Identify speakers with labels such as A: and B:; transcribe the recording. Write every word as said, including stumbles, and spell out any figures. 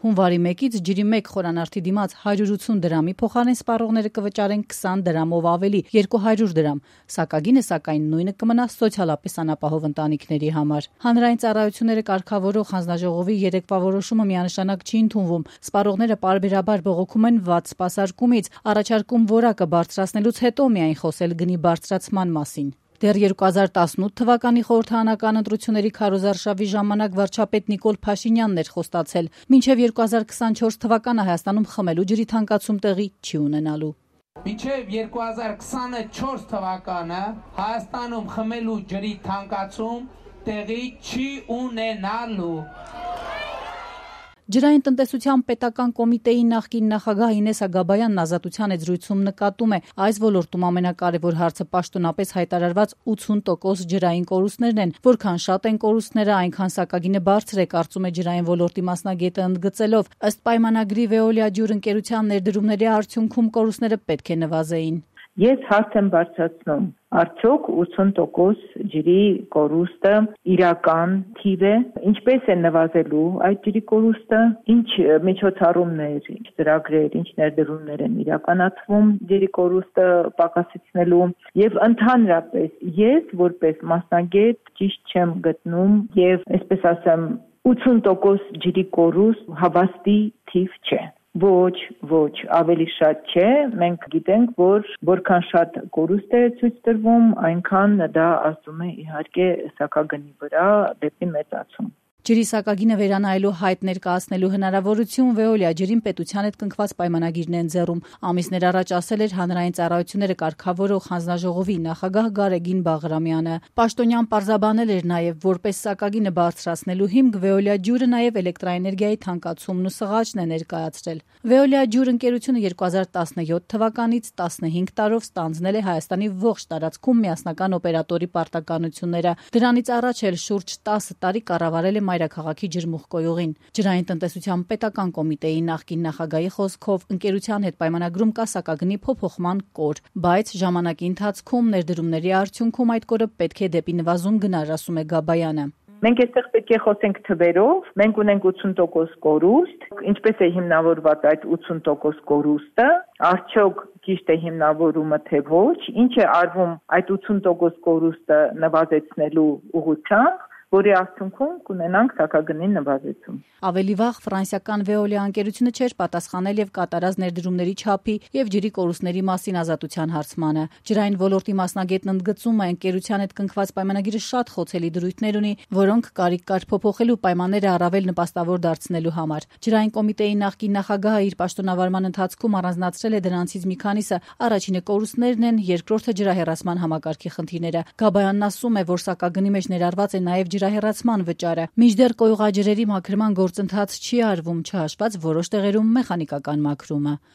A: Հունվարի մեկից ջրի մեկ խորանարդի դիմաց հարյուր ութսուն դրամի փոխարեն սպառողները կվճարեն քսան դրամով ավելի երկու հարյուր դրամ։ Սակագինը սակայն նույնը կմնա սոցիալապես անապահով ընտանիքների համար։ Հանրային ծառայությունները կարգավորող հանձնաժողովի երեկվա որոշումը միանշանակ չի ընդունվում։ Սպառողները պարբերաբար բողոքում են վատ սպասարկումից, առաջարկում որակը բարձրացնելուց հետո միայն խոսել գնի բարձրացման մասին։ Դեռ երկու հազար տասնութ թվականի խորհրդարանական ընտրությունների քարոզարշավի ժամանակ վարչապետ Նիկոլ Փաշինյանն էր խոստացել, մինչև երկու հազար քսանչորս թվականը Հայաստանում խմելու ջրի թանկացում տեղի չի ունենալու։
B: Մինչև երկու հազար քսանչորս թվականը Հայաստանում խմելու ջրի թանկացում տեղի չի ունենալու։
A: Ջրային տնտեսության պետական կոմիտեի նախկին նախագահ Ինես Ագաբայանն Ազատության եզրույցում նկատում է, այս ոլորտում ամենակարևոր հարցը պաշտոնապես հայտարարված ութսուն տոկոս ջրային կորուստներն են, որքան շատ են կորուստները, այնքան սակագինը բարձր է, կարծում է ջրային ոլորտի մասնագետը ընդգծելով։ Ըստ պայմանագրի Veolia ջուր ընկերության ներդրումների արդյունքում կորուստները պետք է նվազեին։
C: Ես հարց եմ բարձրացնում, արդյոք ութսուն տոկոս ջրի կորուստը իրական թիվ է, ինչպես է նվազելու այդ ջրի կորուստը, ինչ միջոցառումներ, ինչ ծրագրեր, ինչ ներդրումներ են իրականացվում ջրի կորուստը պակասեցնելու եւ ընդհանրապես ես որպես մասնագետ ճիշտ չեմ գտնում եւ այսպես ասեմ ութսուն տոկոս ջրի կորուստ հավաստի թիվ չէ։ Ոչ, ոչ, ավելի շատ չէ, մենք գիտենք, որ որքան շատ կորուստ է ցույց տրվում, այնքան դա ասում է իհարկե սակագնի վրա դեպի մեծացում։
A: Ջրի սակագինը վերանայելու հայտ ներկայացնելու հնարավորություն Veolia ջրին պետության հետ կնքված պայմանագիրն է ընձեռում։ Ամիսներ առաջ ասել էր հանրային ծառայությունները կարգավորող հանձնաժողովի նախագահ Գարեգին Բաղրամյանը։ Պաշտոնյան պարզաբանել էր նաև, որպես սակագինը բարձրացնելու հիմք Veolia ջուրը նաև էլեկտրաէներգիայի թանկացումն ու սղաճն է ներկայացրել։ Veolia ջուր ընկերությունը երկու հազար տասնյոթ թվականից տասնհինգ տարով ստանձնել է Հայաստանի ողջ տարածքում միասնական օպերատորի պարտականությունները։ Դրանից առաջ էլ շուրջ տասը տարի կառավարել է մայրաքաղաքի ջրմուղկոյուղին։ Ջրային տնտեսության պետական կոմիտեի նախկին նախագահի խոսքով ընկերության հետ պայմանագրում կա սակագնի փոփոխման կոր, բայց ժամանակի ընթացքում ներդրումների արդյունքում այդ կորը պետք է դեպի նվազում գնար, ասում է Գաբայանը։
C: Մենք այստեղ պետք է խոսենք թվերով, մենք ունենք ութսուն տոկոս կորուստ, ինչպես է հիմնավորված այդ ութսուն տոկոս կորուստը, արդյոք ճիշտ է հիմնավորումը թե ոչ, ինչ է արվում այդ ութսուն տոկոս կորուստը նվազեցնելու ուղղությամբ, որի արդյունքում կունենանք սակագնի նվազեցում։
A: Ավելի վաղ ֆրանսիական Veolia ընկերությունը չէր պատասխանել եւ կատարած ներդրումների չափի եւ ջրի կորուստների մասին Ազատության հարցմանը։ Ջրային ոլորտի մասնագետն ընդգծում է, ընկերության հետ կնքված պայմանագիրը շատ խոցելի դրույթներ ունի, որոնք կարիք կար փոփոխելու պայմանները առավել նպաստավոր դարձնելու համար։ Ջրային կոմիտեի նախկին նախագահը իր պաշտոնավարման ընթացքում առանձնացրել է դրանցից մի քանիսը, առաջինը կորուստներն են, երկրորդը ջրահեռացման համակարգի խնդիրները։ Գաբայանն ասում է, որ սակագնի մեջ ներառված է նաեւ ջրահեռացման վճարը։ Մինչդեռ կոյուղաջրերի մաքրման գործընթաց չի արվում, չհաշված որոշ տեղերում մեխանիկական մաքրումը։